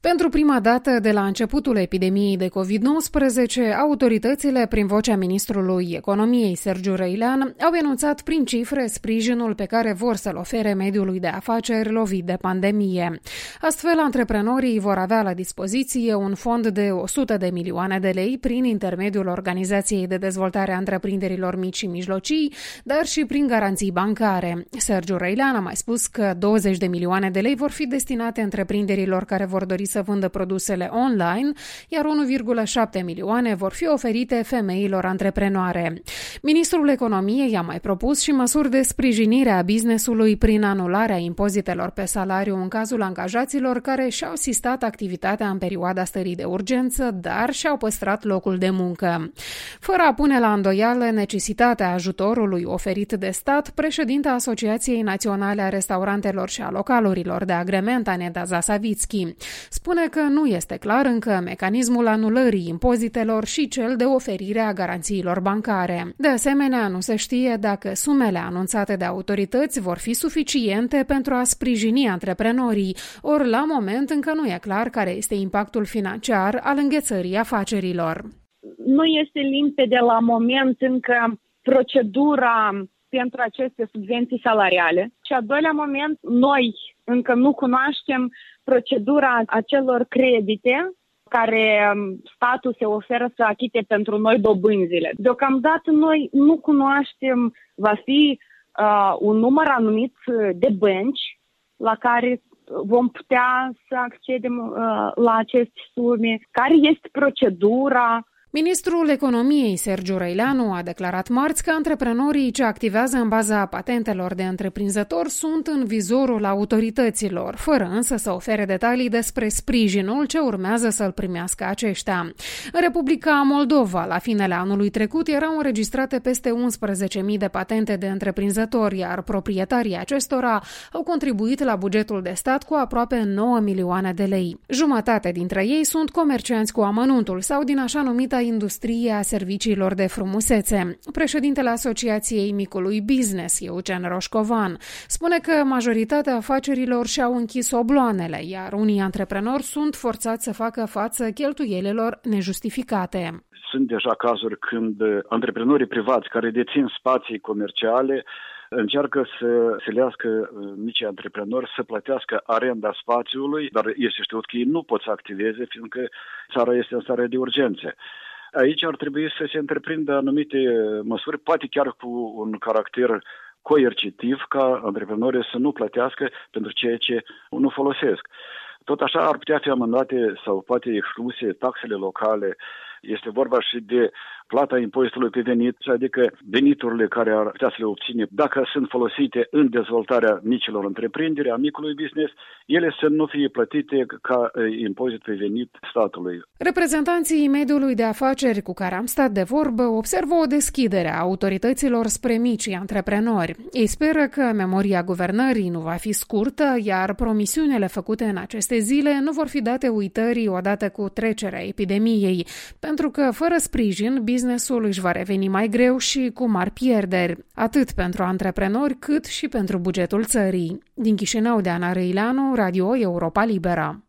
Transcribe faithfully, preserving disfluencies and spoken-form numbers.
Pentru prima dată de la începutul epidemiei de covid nouăsprezece, autoritățile, prin vocea ministrului Economiei Sergiu Răilean, au enunțat prin cifre sprijinul pe care vor să-l ofere mediului de afaceri lovit de pandemie. Astfel, antreprenorii vor avea la dispoziție un fond de o sută de milioane de lei prin intermediul Organizației de Dezvoltare a Întreprinderilor Mici și Mijlocii, dar și prin garanții bancare. Sergiu Răilean a mai spus că douăzeci de milioane de lei vor fi destinate întreprinderilor care vor dori să vândă produsele online, iar unu virgulă șapte milioane vor fi oferite femeilor antreprenoare. Ministrul Economiei a mai propus și măsuri de sprijinire a business-ului prin anularea impozitelor pe salariu în cazul angajaților care și-au sistat activitatea în perioada stării de urgență, dar și-au păstrat locul de muncă. Fără a pune la îndoială necesitatea ajutorului oferit de stat, președinta Asociației Naționale a Restaurantelor și a Localurilor de Agrement, Aneta Zasavitski, spune că nu este clar încă mecanismul anulării impozitelor și cel de oferire a garanțiilor bancare. De asemenea, nu se știe dacă sumele anunțate de autorități vor fi suficiente pentru a sprijini antreprenorii, ori la moment încă nu e clar care este impactul financiar al înghețării afacerilor. Nu este limpede la moment încă procedura pentru aceste subvenții salariale. Și al doilea moment, noi încă nu cunoaștem procedura acelor credite care statul se oferă să achite pentru noi dobânzile. Deocamdată noi nu cunoaștem, va fi uh, un număr anumit de bănci la care vom putea să accedem uh, la aceste sume, care este procedura. Ministrul Economiei Sergiu Răileanu a declarat marți că antreprenorii ce activează în baza patentelor de întreprinzător sunt în vizorul autorităților, fără însă să ofere detalii despre sprijinul ce urmează să-l primească aceștia. În Republica Moldova, la finele anului trecut, erau înregistrate peste unsprezece mii de patente de întreprinzători, iar proprietarii acestora au contribuit la bugetul de stat cu aproape nouă milioane de lei. Jumătate dintre ei sunt comercianți cu amănuntul sau din așa numita industrie a serviciilor de frumusețe. Președintele Asociației Micului Business, Eugen Roșcovan, spune că majoritatea afacerilor și-au închis obloanele, iar unii antreprenori sunt forțați să facă față cheltuielilor nejustificate. Sunt deja cazuri când antreprenorii privați care dețin spații comerciale încearcă să silească micii antreprenori să plătească arenda spațiului, dar este știut că ei nu pot să activeze, fiindcă țara este în stare de urgență. Aici ar trebui să se întreprindă anumite măsuri, poate chiar cu un caracter coercitiv, ca antreprenorii să nu plătească pentru ceea ce nu folosesc. Tot așa ar putea fi amendate sau poate excluse taxele locale. Este vorba și de plata impozitului pe venit, adică veniturile care ar putea să le obține dacă sunt folosite în dezvoltarea micilor întreprinderi, a micului business, ele să nu fie plătite ca impozit pe venit statului. Reprezentanții mediului de afaceri cu care am stat de vorbă observă o deschidere a autorităților spre micii antreprenori. Ei speră că memoria guvernării nu va fi scurtă, iar promisiunile făcute în aceste zile nu vor fi date uitării odată cu trecerea epidemiei, pentru că fără sprijin, businessul își va reveni mai greu și cu mari pierderi, atât pentru antreprenori cât și pentru bugetul țării. Din Chișinău, Deana Răileanu, Radio Europa Liberă.